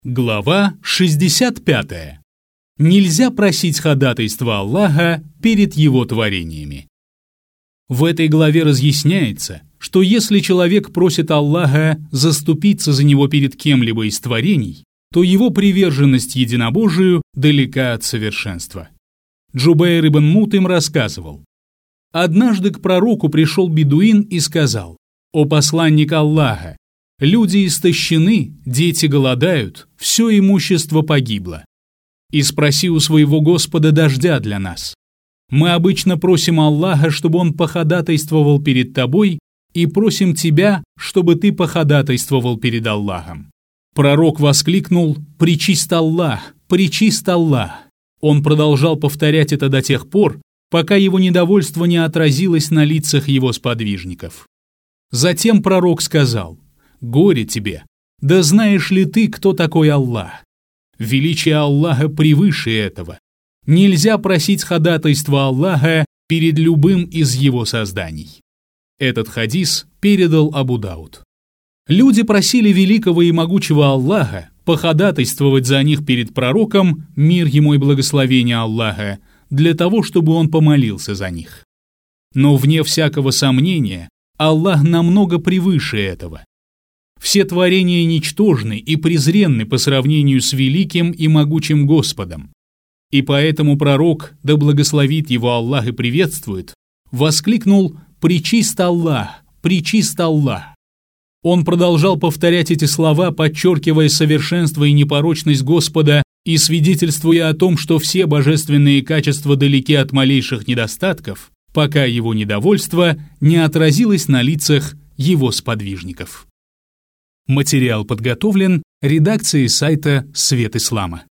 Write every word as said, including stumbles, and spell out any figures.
Глава шестьдесят пятая. Нельзя просить ходатайства Аллаха перед Его творениями. В этой главе разъясняется, что если человек просит Аллаха заступиться за него перед кем-либо из творений, то его приверженность единобожию далека от совершенства. Джубайр ибн Мут'им рассказывал: «Однажды к пророку пришел бедуин и сказал: „О посланник Аллаха, люди истощены, дети голодают, все имущество погибло. И спроси у своего Господа дождя для нас. Мы обычно просим Аллаха, чтобы Он походатайствовал перед тобой, и просим тебя, чтобы ты походатайствовал перед Аллахом». Пророк воскликнул: «Пречист Аллах! Пречист Аллах!» Он продолжал повторять это до тех пор, пока его недовольство не отразилось на лицах его сподвижников. Затем пророк сказал: «Горе тебе! Да знаешь ли ты, кто такой Аллах? Величие Аллаха превыше этого. Нельзя просить ходатайства Аллаха перед любым из его созданий». Этот хадис передал Абу Дауд. Люди просили великого и могучего Аллаха походатайствовать за них перед пророком, мир ему и благословение Аллаха, для того, чтобы он помолился за них. Но вне всякого сомнения, Аллах намного превыше этого. Все творения ничтожны и презренны по сравнению с великим и могучим Господом. И поэтому пророк, да благословит его Аллах и приветствует, воскликнул: «Пречист Аллах! Пречист Аллах!» Он продолжал повторять эти слова, подчеркивая совершенство и непорочность Господа и свидетельствуя о том, что все божественные качества далеки от малейших недостатков, пока его недовольство не отразилось на лицах его сподвижников. Материал подготовлен редакцией сайта «Свет Ислама».